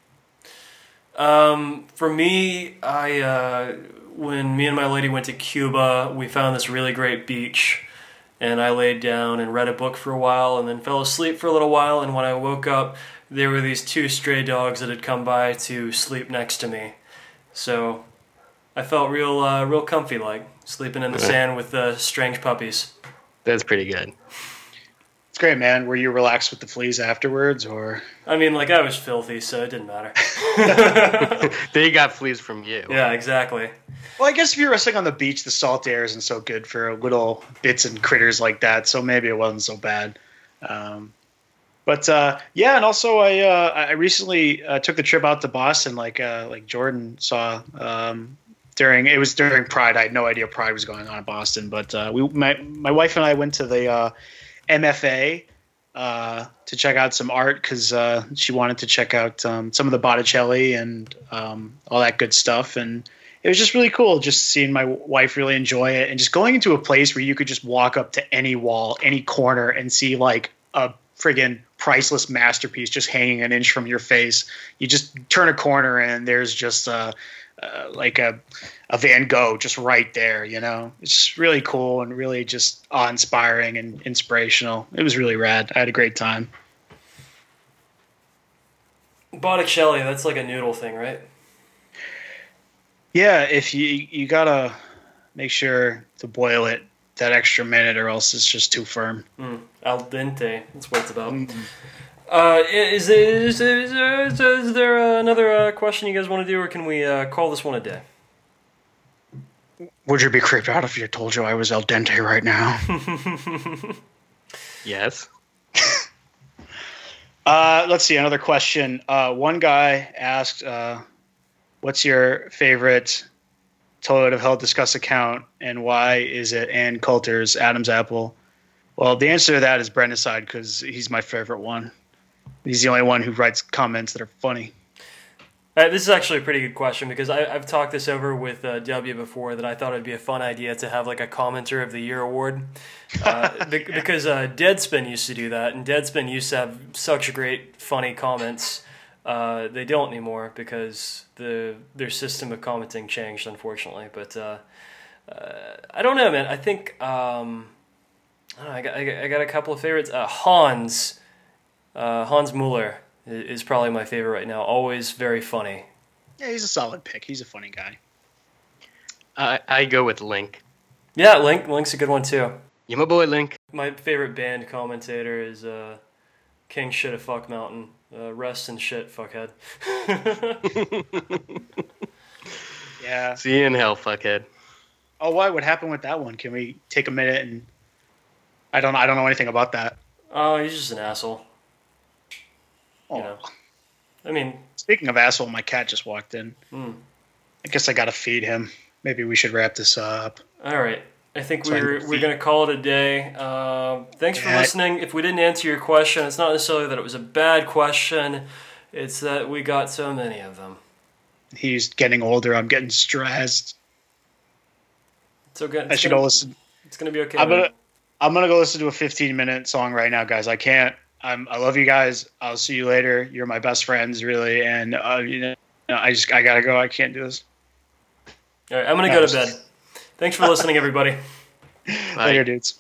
For me, when me and my lady went to Cuba, we found this really great beach, and I laid down and read a book for a while, and then fell asleep for a little while. And when I woke up, there were these 2 stray dogs that had come by to sleep next to me. So I felt real comfy, like sleeping in the sand with strange puppies. That's pretty good. It's great, man. Were you relaxed with the fleas afterwards, or? I mean, like, I was filthy, so it didn't matter. They got fleas from you. Yeah, exactly. Well, I guess if you're resting on the beach, the salt air isn't so good for little bits and critters like that, so maybe it wasn't so bad. But yeah, and also I recently took the trip out to Boston, like Jordan saw. During Pride. I had no idea Pride was going on in Boston, but my wife and I went to the MFA to check out some art because she wanted to check out some of the Botticelli and all that good stuff. And it was just really cool just seeing my wife really enjoy it and just going into a place where you could just walk up to any wall, any corner, and see like a friggin' priceless masterpiece just hanging an inch from your face. You just turn a corner and there's just like a Van Gogh just right there, you know. It's just really cool and really just awe-inspiring and inspirational. It was really rad. I had a great time. Botticelli, that's like a noodle thing, right? Yeah, if you gotta make sure to boil it that extra minute or else it's just too firm. Al dente, that's what it's about. Is there another question you guys want to do, or can we call this one a day? Would you be creeped out if you told you I was al dente right now? Yes. Let's see, another question. One guy asked, what's your favorite Toilet of Hell Discuss account, and why is it Ann Coulter's Adam's Apple? Well, the answer to that is Brendicide, because he's my favorite one. He's the only one who writes comments that are funny. This is actually a pretty good question, because I've talked this over with W before, that I thought it'd be a fun idea to have like a Commenter of the Year award. Because Deadspin used to do that, and Deadspin used to have such great, funny comments. They don't anymore because their system of commenting changed, unfortunately. But I don't know, man. I think I got a couple of favorites. Hans Mueller is probably my favorite right now. Always very funny. Yeah, he's a solid pick. He's a funny guy. I go with Link. Yeah, Link's a good one too. Yeah, my boy Link. My favorite band commentator is King Shit of Fuck Mountain. Rest in shit, fuckhead. Yeah. See you in hell, fuckhead. Oh, what happened with that one? Can we take a minute and I don't know anything about that. Oh, he's just an asshole. Oh. You know. I mean, speaking of asshole, my cat just walked in. I guess I gotta feed him. Maybe we should wrap this up. All right. I think we're gonna call it a day. Thanks for listening. If we didn't answer your question, it's not necessarily that it was a bad question. It's that we got so many of them. He's getting older. I'm getting stressed. It's okay. I should go listen. It's gonna be okay. I'm gonna go listen to a 15-minute song right now, guys. I can't. I love you guys. I'll see you later. You're my best friends, really. And I gotta go. I can't do this. All right, I'm gonna go to bed. Thanks for listening, everybody. Bye. Later, dudes.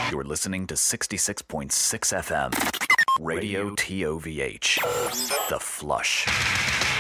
You're listening to 66.6 FM. Radio TOVH. The Flush.